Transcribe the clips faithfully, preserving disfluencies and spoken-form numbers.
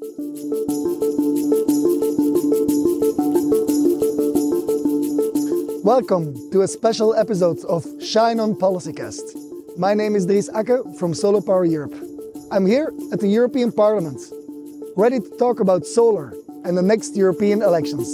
Welcome to a special episode of Shine On Policycast. My name is Dries Akke from Solar Power Europe. I'm here at the European Parliament, ready to talk about solar and the next European elections.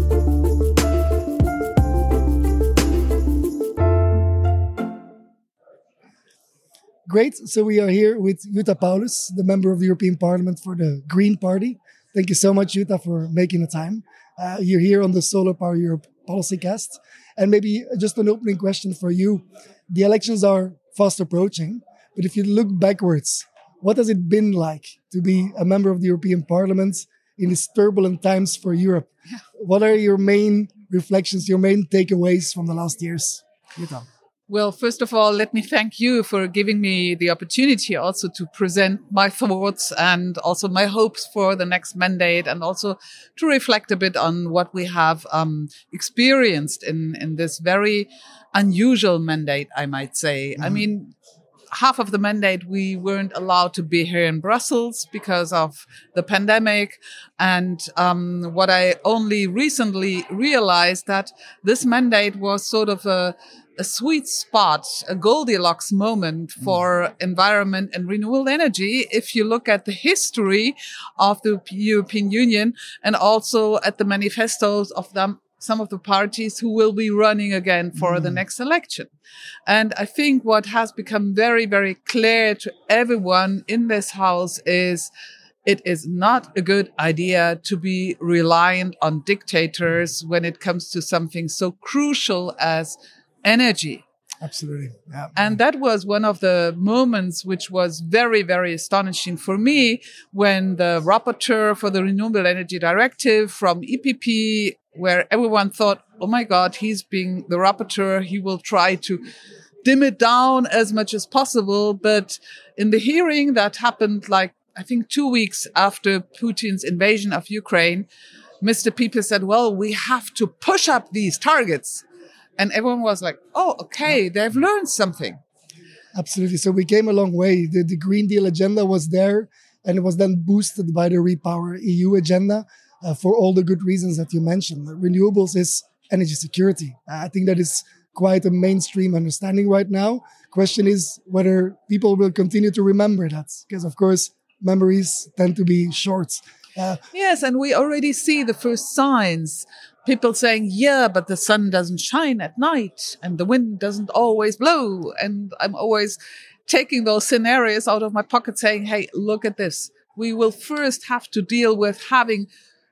Great, so we are here with Jutta Paulus, the member of the European Parliament for the Green Party. Thank you so much, Jutta, for making the time. Uh, you're here on the Solar Power Europe Policycast. And maybe just an opening question for you. The elections are fast approaching, but if you look backwards, what has it been like to be a member of the European Parliament in these turbulent times for Europe? Yeah. What are your main reflections, your main takeaways from the last years? Jutta. Well, first of all, let me thank you for giving me the opportunity also to present my thoughts and also my hopes for the next mandate, and also to reflect a bit on what we have um, experienced in, in this very unusual mandate, I might say. Mm-hmm. I mean, half of the mandate we weren't allowed to be here in Brussels because of the pandemic. And um, what I only recently realized that this mandate was sort of a a sweet spot, a Goldilocks moment for mm. environment and renewable energy. If you look at the history of the European Union and also at the manifestos of them, some of the parties who will be running again for mm. the next election. And I think what has become very, very clear to everyone in this house is it is not a good idea to be reliant on dictators when it comes to something so crucial as energy. Absolutely. Yeah. And that was one of the moments which was very, very astonishing for me when the rapporteur for the Renewable Energy Directive from E P P, where everyone thought, oh my God, he's being the rapporteur, he will try to dim it down as much as possible. But in the hearing that happened, like, I think two weeks after Putin's invasion of Ukraine, Mister Pieper said, well, we have to push up these targets. And everyone was like, oh, okay, they've learned something. Absolutely. So we came a long way. The, the Green Deal agenda was there, and it was then boosted by the Repower E U agenda uh, for all the good reasons that you mentioned. Renewables is energy security. Uh, I think that is quite a mainstream understanding right now. Question is whether people will continue to remember that, because, of course, memories tend to be short. Uh, yes, and we already see the first signs. People saying, yeah, but the sun doesn't shine at night and the wind doesn't always blow. And I'm always taking those scenarios out of my pocket saying, hey, look at this. We will first have to deal with having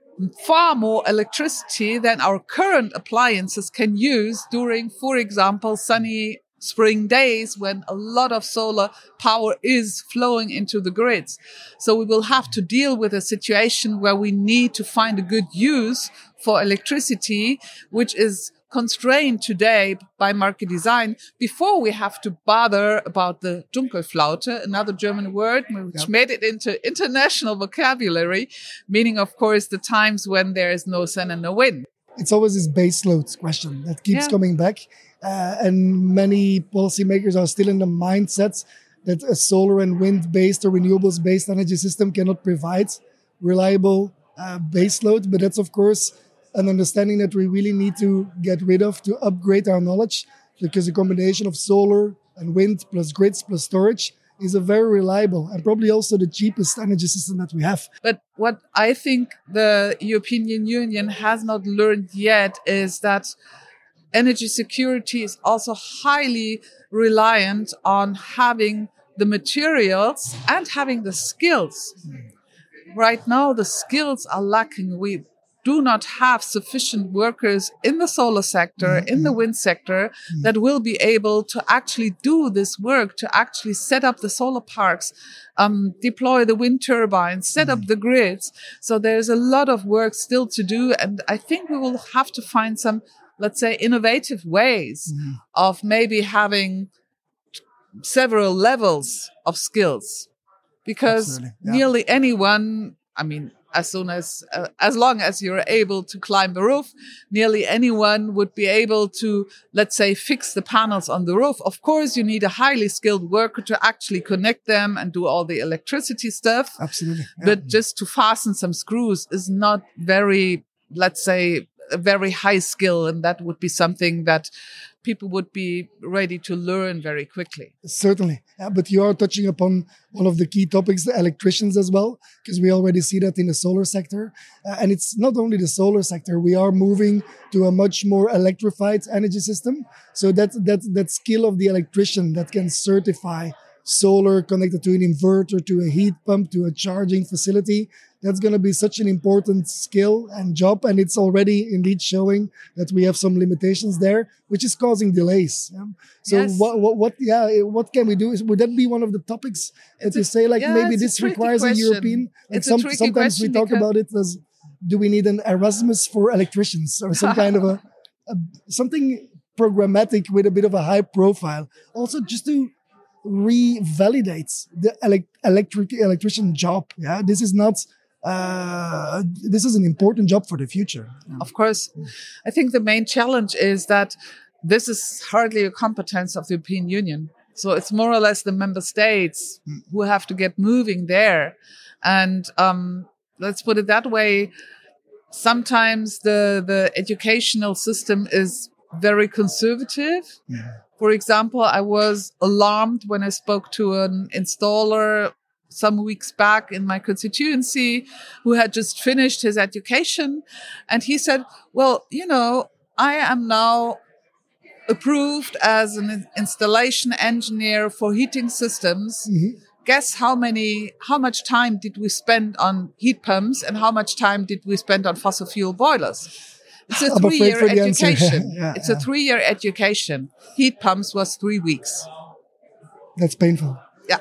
far more electricity than our current appliances can use during, for example, sunny spring days when a lot of solar power is flowing into the grids. So we will have to deal with a situation where we need to find a good use for electricity, which is constrained today by market design, before we have to bother about the Dunkelflaute, another German word, which yep. made it into international vocabulary, meaning, of course, the times when there is no sun and no wind. It's always this baseload question that keeps yeah. coming back. Uh, and many policymakers are still in the mindset that a solar and wind-based or renewables-based energy system cannot provide reliable uh, baseload. But that's, of course, an understanding that we really need to get rid of to upgrade our knowledge, because a combination of solar and wind plus grids plus storage is a very reliable and probably also the cheapest energy system that we have. But what I think the European Union has not learned yet is that energy security is also highly reliant on having the materials and having the skills. Mm. Right now, the skills are lacking. We do not have sufficient workers in the solar sector, mm-hmm. in the wind sector, mm-hmm. that will be able to actually do this work, to actually set up the solar parks, um, deploy the wind turbines, set mm-hmm. up the grids. So there's a lot of work still to do. And I think we will have to find some, let's say, innovative ways mm-hmm. of maybe having several levels of skills. Because yeah. nearly anyone, I mean, as soon as, uh, as long as you're able to climb the roof, nearly anyone would be able to, let's say, fix the panels on the roof. Of course, you need a highly skilled worker to actually connect them and do all the electricity stuff. Absolutely. Yeah. But just to fasten some screws is not very, let's say, a very high skill. And that would be something that people would be ready to learn very quickly. Certainly. Yeah, but you are touching upon one of the key topics, the electricians as well, because we already see that in the solar sector. Uh, and it's not only the solar sector. We are moving to a much more electrified energy system. So that, that, that skill of the electrician that can certify solar connected to an inverter, to a heat pump, to a charging facility, that's going to be such an important skill and job. And it's already indeed showing that we have some limitations there, which is causing delays. Yeah? So Yes. what, what, what, yeah, what can we do? Is, would that be one of the topics that It's you a- say, like, yeah, maybe it's a this tricky requires a question. European, like It's a some, tricky sometimes we question talk because- about it as, do we need an Erasmus for electricians or some kind of a, a, something programmatic with a bit of a high profile? Also just to revalidate the elec- electric electrician job. Yeah, this is not. Uh, this is an important job for the future. Of course, I think the main challenge is that this is hardly a competence of the European Union. So it's more or less the member states who have to get moving there. And um, let's put it that way. Sometimes the, the educational system is very conservative. Yeah. For example, I was alarmed when I spoke to an installer some weeks back in my constituency who had just finished his education. And he said, well, you know, I am now approved as an installation engineer for heating systems. Mm-hmm. Guess how many, how much time did we spend on heat pumps and how much time did we spend on fossil fuel boilers? It's a I'm afraid three-year for the answer. education. Yeah, it's yeah. a three-year education. Heat pumps was three weeks. That's painful. Yeah.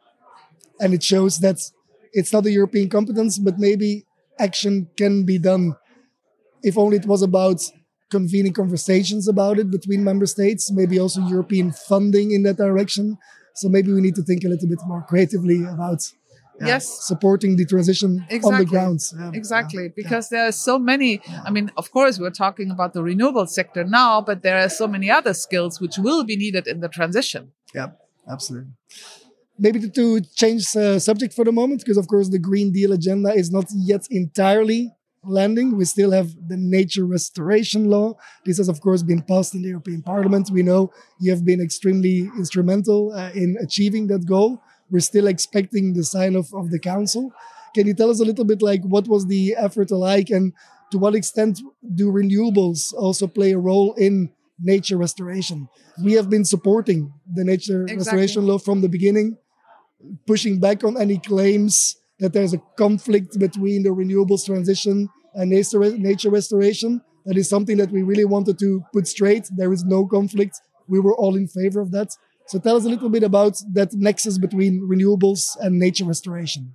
And it shows that it's not a European competence, but maybe action can be done. If only it was about convening conversations about it between member states, maybe also European funding in that direction. So maybe we need to think a little bit more creatively about yeah, Yes. supporting the transition on Exactly. the ground. Yeah, Exactly, yeah, because there are so many. I mean, of course, we're talking about the renewable sector now, but there are so many other skills which will be needed in the transition. Yeah, absolutely. Maybe to, to change uh, subject for the moment, because of course the Green Deal agenda is not yet entirely landing. We still have the nature restoration law. This has of course been passed in the European Parliament. We know you have been extremely instrumental uh, in achieving that goal. We're still expecting the sign off of the council. Can you tell us a little bit like what was the effort like, and to what extent do renewables also play a role in nature restoration? We have been supporting the nature Exactly. restoration law from the beginning, pushing back on any claims that there's a conflict between the renewables transition and nature nature restoration. That is something that we really wanted to put straight. There is no conflict. We were all in favor of that. So tell us a little bit about that nexus between renewables and nature restoration.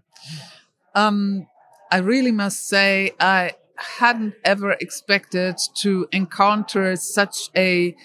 Um, I really must say I hadn't ever expected to encounter such a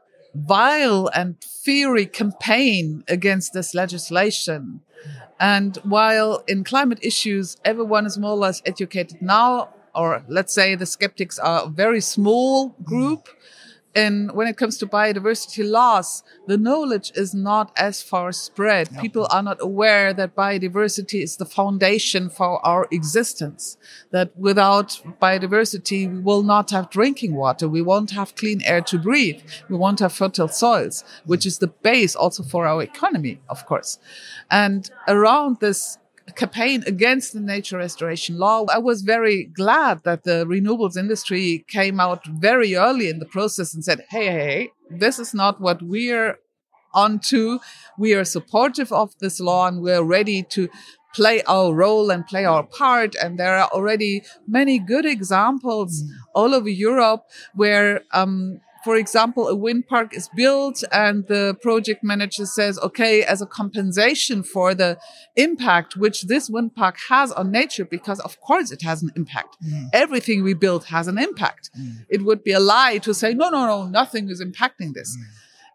vile and fiery campaign against this legislation. And while in climate issues, everyone is more or less educated now, or let's say the skeptics are a very small group, and when it comes to biodiversity loss, the knowledge is not as far spread. Yeah. People are not aware that biodiversity is the foundation for our existence. That without biodiversity, we will not have drinking water. We won't have clean air to breathe. We won't have fertile soils, which is the base also for our economy, of course. And around this campaign against the nature restoration law, I was very glad that the renewables industry came out very early in the process and said, hey, hey, hey, this is not what we're onto. We are supportive of this law and we're ready to play our role and play our part. And there are already many good examples mm. all over Europe where, um, for example, a wind park is built and the project manager says, okay, as a compensation for the impact which this wind park has on nature, because of course it has an impact. Mm. Everything we build has an impact. Mm. It would be a lie to say, no, no, no, nothing is impacting this. Mm.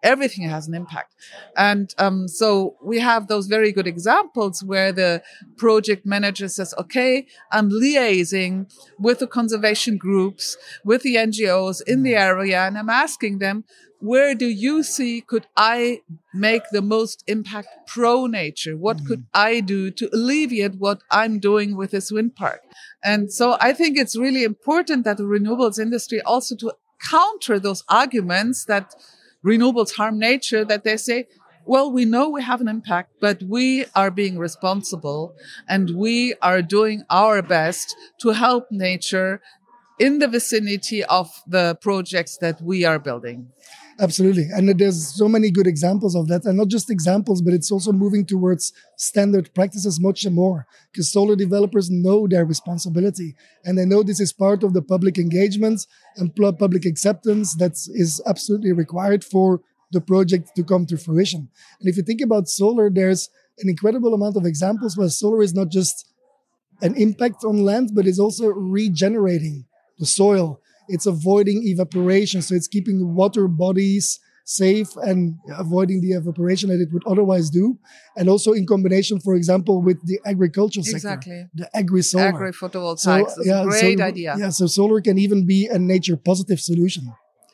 everything has an impact. And um, so we have those very good examples where the project manager says, okay, I'm liaising with the conservation groups, with the N G Os in the area, and I'm asking them, where do you see could I make the most impact pro nature? What mm. could I do to alleviate what I'm doing with this wind park? And so I think it's really important that the renewables industry also to counter those arguments that renewables harm nature, that they say, well, we know we have an impact, but we are being responsible and we are doing our best to help nature in the vicinity of the projects that we are building. Absolutely. And there's so many good examples of that. And not just examples, but it's also moving towards standard practices much more. Because solar developers know their responsibility. And they know this is part of the public engagement and public acceptance that is absolutely required for the project to come to fruition. And if you think about solar, there's an incredible amount of examples where solar is not just an impact on land, but it's also regenerating the soil. It's avoiding evaporation, so it's keeping water bodies safe and avoiding the evaporation that it would otherwise do. And also in combination, for example, with the agricultural sector, exactly. the agri-solar. Agri-photovoltaics so, is yeah, a great so, idea. Yeah, so solar can even be a nature-positive solution.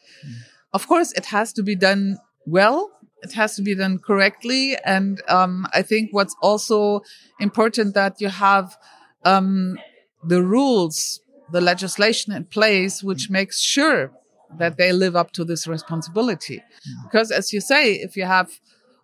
Of course, it has to be done well. It has to be done correctly. And um, I think what's also important that you have um, the rules, the legislation in place, which makes sure that they live up to this responsibility. Because as you say, if you have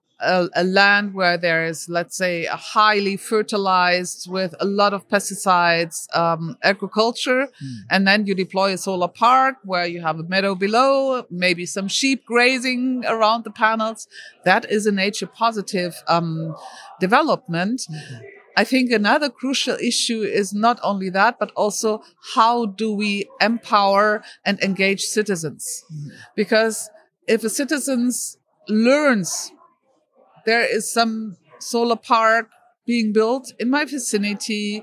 a, a land where there is, let's say, a highly fertilized with a lot of pesticides um, agriculture, mm. and then you deploy a solar park where you have a meadow below, maybe some sheep grazing around the panels, that is a nature positive um, development. Mm-hmm. I think another crucial issue is not only that, but also how do we empower and engage citizens? Mm. Because if a citizen learns there is some solar park being built in my vicinity,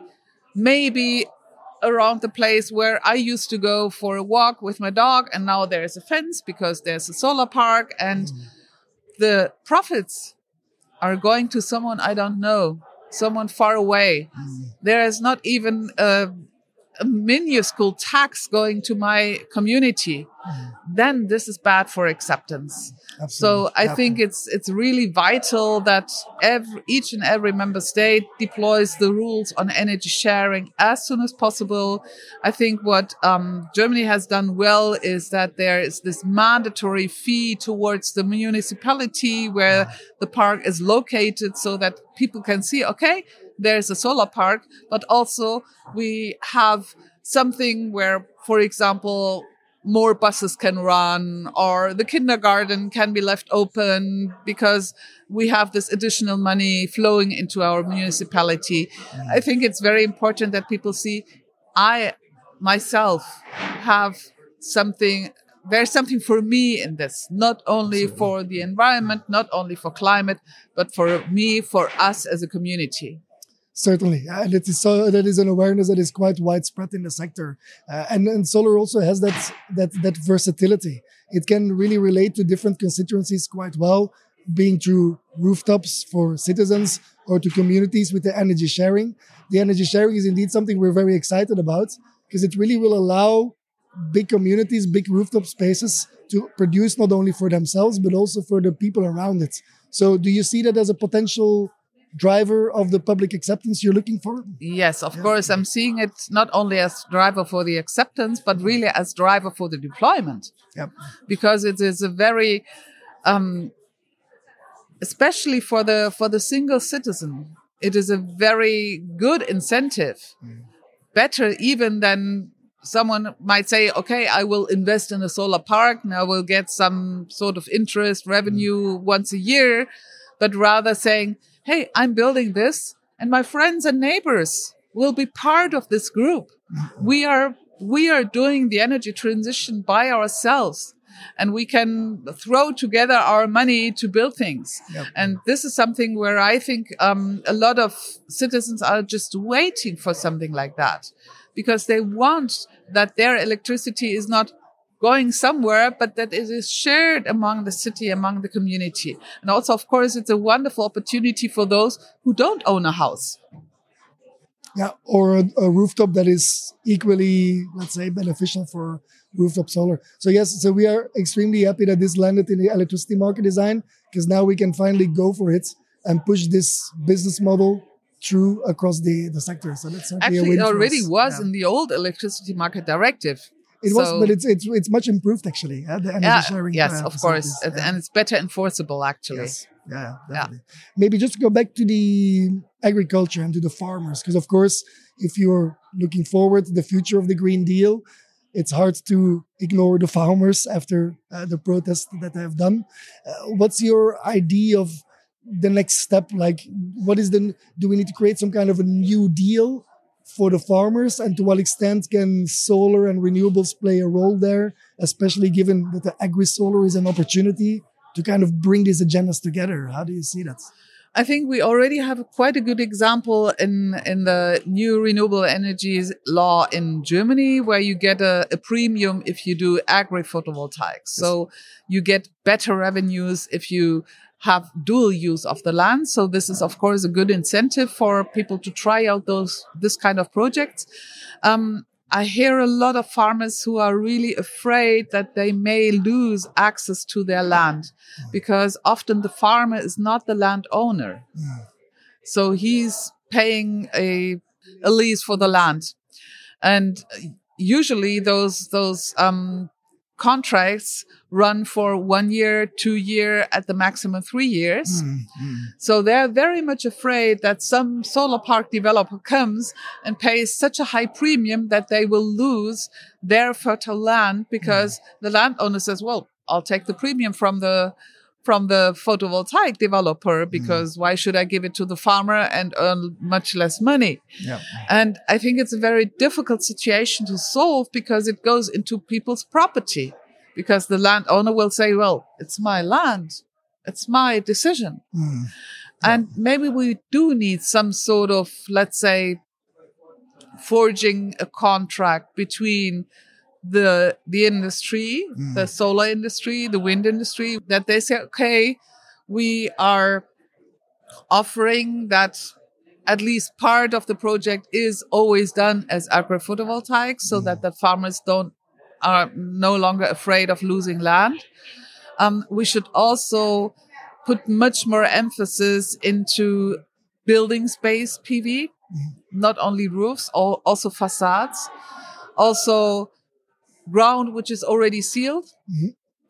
maybe around the place where I used to go for a walk with my dog, and now there is a fence because there's a solar park, and mm. the profits are going to someone I don't know. Someone far away. Mm. There is not even a, a minuscule tax going to my community. Mm. Then this is bad for acceptance. Absolutely. So I yeah. think it's it's really vital that every, each and every member state deploys the rules on energy sharing as soon as possible. I think what um, Germany has done well is that there is this mandatory fee towards the municipality where the park is located so that people can see, okay, there's a solar park, but also we have something where, for example, more buses can run or the kindergarten can be left open because we have this additional money flowing into our municipality. Mm. I think it's very important that people see I myself have something, there's something for me in this, not only Absolutely. For the environment, not only for climate, but for me, for us as a community. Certainly, and it is so that is an awareness that is quite widespread in the sector, uh, and and solar also has that that that versatility. It can really relate to different constituencies quite well, being through rooftops for citizens or to communities with the energy sharing. The energy sharing is indeed something we're very excited about because it really will allow big communities, big rooftop spaces to produce not only for themselves but also for the people around it. So, do you see that as a potential driver of the public acceptance you're looking for? Yes, of yeah. course. I'm seeing it not only as driver for the acceptance, but really as driver for the deployment. Yep. Because it is a very, um, especially for the for the single citizen, it is a very good incentive. Mm. Better even than someone might say, okay, I will invest in a solar park and I will get some sort of interest revenue mm. once a year, but rather saying, hey, I'm building this and my friends and neighbors will be part of this group. We are, we are doing the energy transition by ourselves and we can throw together our money to build things. Yep. And this is something where I think um, a lot of citizens are just waiting for something like that because they want that their electricity is not going somewhere, but that it is shared among the city, among the community. And also, of course, it's a wonderful opportunity for those who don't own a house. Yeah, or a, a rooftop that is equally, let's say, beneficial for rooftop solar. So yes, so we are extremely happy that this landed in the electricity market design, because now we can finally go for it and push this business model through across the, the sector. So that's certainly Actually, a win it for already us. was Yeah. in the old electricity market directive. It So- was, but it's it's it's much improved actually. Yeah, the energy Yeah, sharing. yes, uh, of course. facilities. And- Yeah. And it's better enforceable, actually. Yes. Yeah, definitely. Maybe just to go back to the agriculture and to the farmers, because of course, if you're looking forward to the future of the Green Deal, it's hard to ignore the farmers after uh, the protests that they have done. Uh, what's your idea of the next step? Like, what is the? Do we need to create some kind of a new deal for the farmers, and to what extent can solar and renewables play a role there, especially given that the agri-solar is an opportunity to kind of bring these agendas together? How do you see that? I think we already have quite a good example in, in the new renewable energies law in Germany, where you get a, a premium if you do agri-photovoltaics. So you get better revenues if you have dual use of the land. So this is, of course, a good incentive for people to try out those this kind of projects. Um, I hear a lot of farmers who are really afraid that they may lose access to their land, because often the farmer is not the landowner. So he's paying a, a lease for the land. And usually those, those, um, contracts run for one year, two year, at the maximum three years. So they're very much afraid that some solar park developer comes and pays such a high premium that they will lose their fertile land, because the landowner says, well, I'll take the premium from the from the photovoltaic developer, because why should I give it to the farmer and earn much less money? Yeah. And I think it's a very difficult situation to solve, because it goes into people's property, because the landowner will say, well, it's my land. It's my decision. Mm. And maybe we do need some sort of, let's say, forging a contract between the the industry, Mm. the solar industry, the wind industry, that they say, okay, we are offering that at least part of the project is always done as agri-photovoltaics, so that the farmers don't are no longer afraid of losing land. Um, we should also put much more emphasis into building space P V, not only roofs, al- also facades, also ground which is already sealed. Mhm.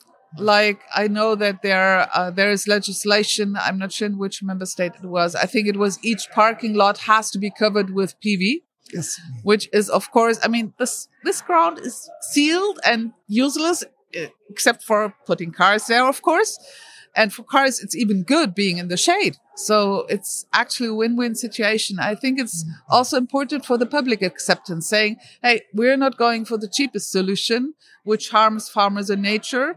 Like, I know that there uh, there is legislation. I'm not sure in which member state it was. I think it was each parking lot has to be covered with P V, Yes. which is, of course, I mean, this this ground is sealed and useless, eh, except for putting cars there, of course. And for cars, it's even good being in the shade. So it's actually a win-win situation. I think it's also important for the public acceptance, saying, hey, we're not going for the cheapest solution, which harms farmers and nature,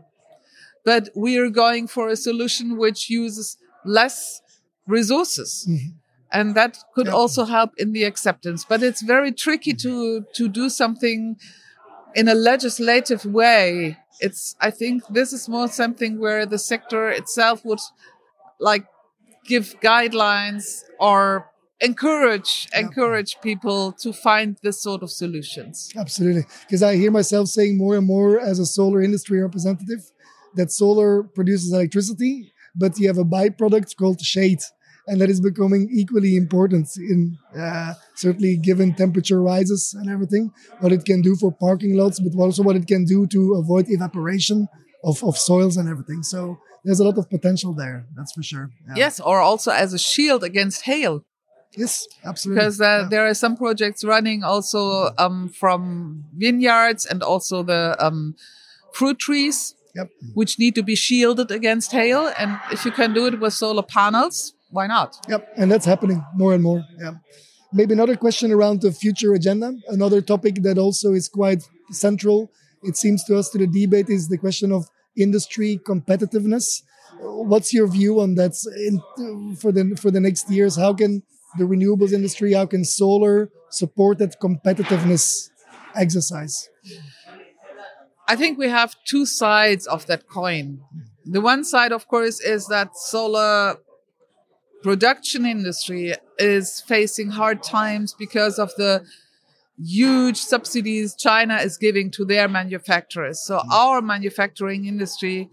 but we are going for a solution which uses less resources. Mhm. And that could Yeah. also help in the acceptance. But it's very tricky to, to do something in a legislative way. It's, I think this is more something where the sector itself would like give guidelines or encourage, Yeah. encourage people to find this sort of solutions. Absolutely. Because I hear myself saying more and more as a solar industry representative that solar produces electricity, but you have a byproduct called shade. And that is becoming equally important in uh, certainly given temperature rises and everything, what it can do for parking lots, but also what it can do to avoid evaporation of, of soils and everything. So there's a lot of potential there. That's for sure. Yeah. Yes, or also as a shield against hail. Yes, absolutely. Because uh, Yeah. there are some projects running also um, from vineyards and also the um, fruit trees, Yep. which need to be shielded against hail. And if you can do it with solar panels, why not? Yep, and that's happening more and more. Yeah. Maybe another question around the future agenda. Another topic that also is quite central, it seems to us, to the debate is the question of industry competitiveness. What's your view on that in, for the for the next years? How can the renewables industry, how can solar support that competitiveness exercise? I think we have two sides of that coin. The one side, of course, is that solar production industry is facing hard times because of the huge subsidies China is giving to their manufacturers. So our manufacturing industry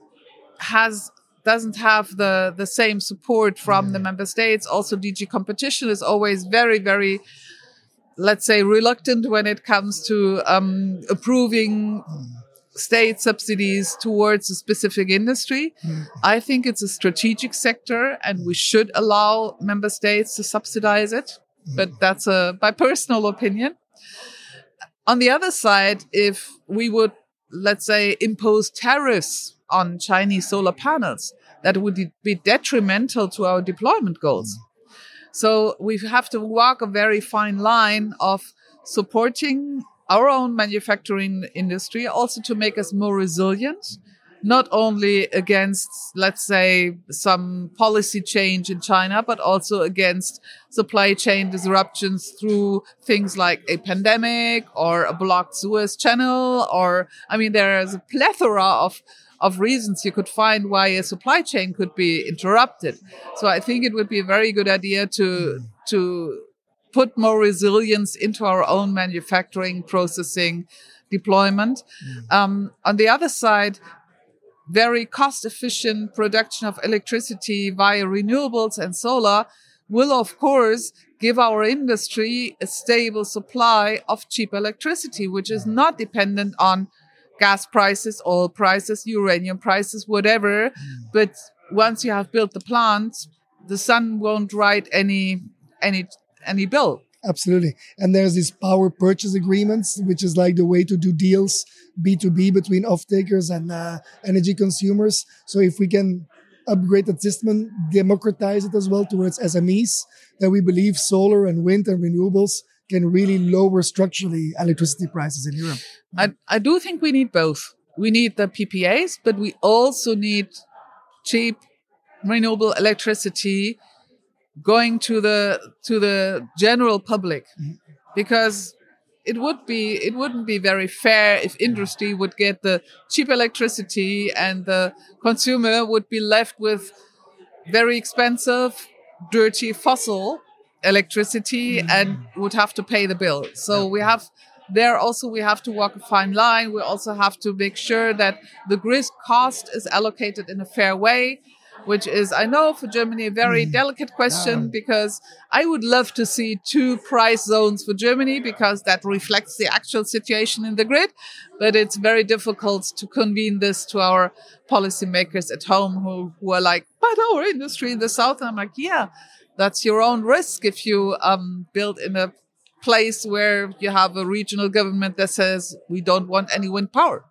has doesn't have the, the same support from the member states. Also, D G Competition is always very, very, let's say, reluctant when it comes to um, approving state subsidies towards a specific industry. Mm. I think it's a strategic sector and we should allow member states to subsidize it. Mm. But that's a, my personal opinion. On the other side, if we would, let's say, impose tariffs on Chinese solar panels, that would be detrimental to our deployment goals. Mm. So we have to walk a very fine line of supporting our own manufacturing industry, also to make us more resilient, not only against, let's say, some policy change in China, but also against supply chain disruptions through things like a pandemic or a blocked Suez Channel. Or, I mean, there is a plethora of, of reasons you could find why a supply chain could be interrupted. So I think it would be a very good idea to, to, put more resilience into our own manufacturing, processing, deployment. Mm. Um, on the other side, very cost-efficient production of electricity via renewables and solar will, of course, give our industry a stable supply of cheap electricity, which is not dependent on gas prices, oil prices, uranium prices, whatever. Mm. But once you have built the plant, the sun won't write any any any bill. Absolutely. And there's these power purchase agreements, which is like the way to do deals B two B between off-takers and uh, energy consumers. So if we can upgrade that system, democratize it as well towards S M Es, then we believe solar and wind and renewables can really lower structurally electricity prices in Europe. I, I do think we need both. We need the P P As, but we also need cheap renewable electricity going to the to the general public, because it would be it wouldn't be very fair if industry would get the cheap electricity and the consumer would be left with very expensive, dirty fossil electricity mm-hmm. and would have to pay the bill. So yeah. we have there also we have to walk a fine line. We also have to make sure that the grid cost is allocated in a fair way, which is, I know, for Germany, a very mm. delicate question, yeah. because I would love to see two price zones for Germany, because that reflects the actual situation in the grid. But it's very difficult to convene this to our policymakers at home who, who are like, but our industry in the south. And I'm like, yeah, that's your own risk if you um, build in a place where you have a regional government that says we don't want any wind power.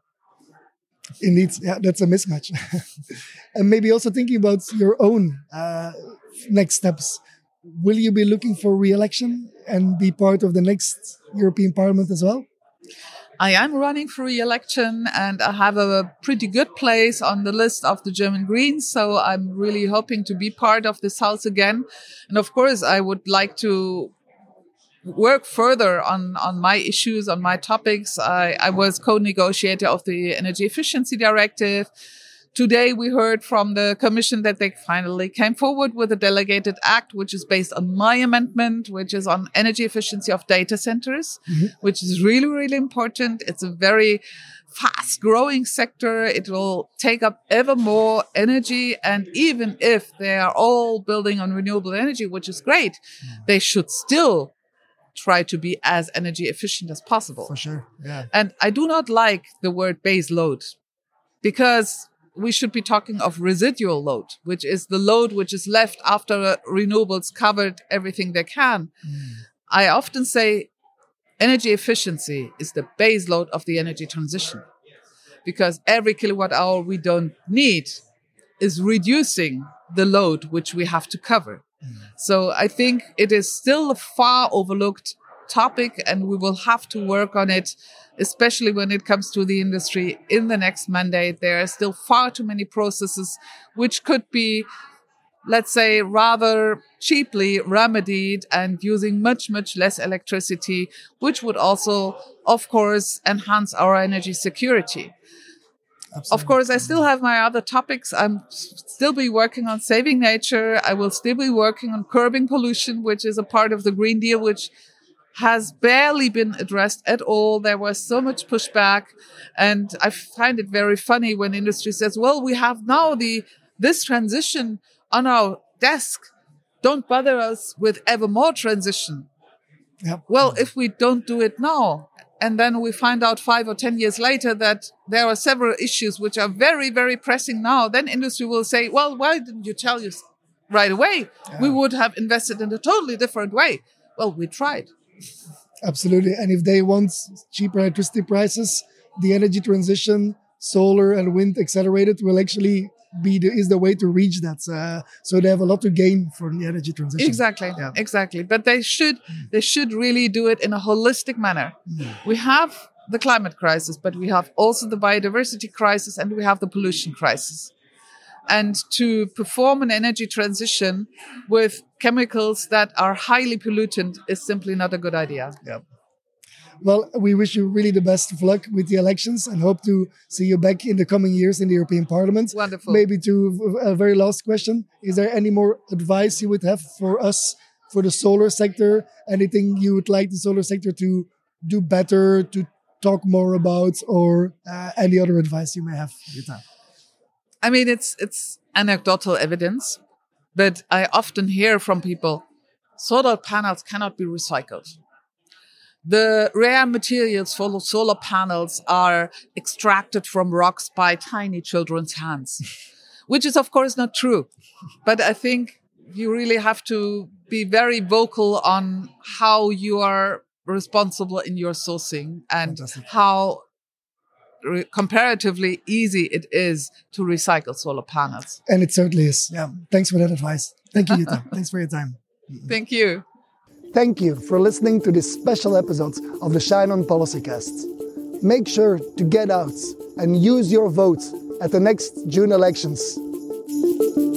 Indeed, yeah, that's a mismatch. And maybe also thinking about your own uh, next steps. Will you be looking for re-election and be part of the next European Parliament as well? I am running for re-election and I have a pretty good place on the list of the German Greens. So I'm really hoping to be part of this house again. And of course, I would like to work further on, on my issues, on my topics. I, I was co-negotiator of the Energy Efficiency Directive. Today, we heard from the Commission that they finally came forward with a delegated act, which is based on my amendment, which is on energy efficiency of data centers, mm-hmm. which is really, really important. It's a very fast growing sector. It will take up ever more energy. And even if they are all building on renewable energy, which is great, mm-hmm. they should still try to be as energy efficient as possible. For sure, yeah. And I do not like the word base load, because we should be talking of residual load, which is the load which is left after renewables covered everything they can. Mm. I often say energy efficiency is the base load of the energy transition, because every kilowatt hour we don't need is reducing the load which we have to cover. Mm. So I think it is still a far overlooked topic, and we will have to work on it, especially when it comes to the industry in the next mandate. There are still far too many processes which could be let's say, rather cheaply remedied and using much, much less electricity, which would also, of course, enhance our energy security. Absolutely. Of course, I still have my other topics. I'm still be working on saving nature. I will still be working on curbing pollution, which is a part of the Green Deal, which has barely been addressed at all. There was so much pushback. And I find it very funny when industry says, well, we have now the this transition on our desk. Don't bother us with ever more transition. Yep. Well, if we don't do it now, and then we find out five or ten years later that there are several issues which are very, very pressing now, then industry will say, well, why didn't you tell us right away? Yeah. We would have invested in a totally different way. Well, we tried. Absolutely. And if they want cheaper electricity prices, the energy transition, solar and wind accelerated will actually be the, is the way to reach that. Uh, so they have a lot to gain from the energy transition. Exactly, yeah. exactly. But they should mm. they should really do it in a holistic manner. Mm. We have the climate crisis, but we have also the biodiversity crisis and we have the pollution crisis. And to perform an energy transition with chemicals that are highly pollutant is simply not a good idea. Yep. Well, we wish you really the best of luck with the elections and hope to see you back in the coming years in the European Parliament. Wonderful. Maybe to a very last question. Is there any more advice you would have for us, for the solar sector? Anything you would like the solar sector to do better, to talk more about, or uh, any other advice you may have, Jutta? I mean, it's it's anecdotal evidence, but I often hear from people, solar panels cannot be recycled. The rare materials for the solar panels are extracted from rocks by tiny children's hands, which is, of course, not true. But I think you really have to be very vocal on how you are responsible in your sourcing and Fantastic. how re- comparatively easy it is to recycle solar panels. And it certainly is. Yeah. Thanks for that advice. Thank you, Jutta. Thanks for your time. Thank you. Thank you for listening to this special episode of the Shine On Policycast. Make sure to get out and use your vote at the next June elections.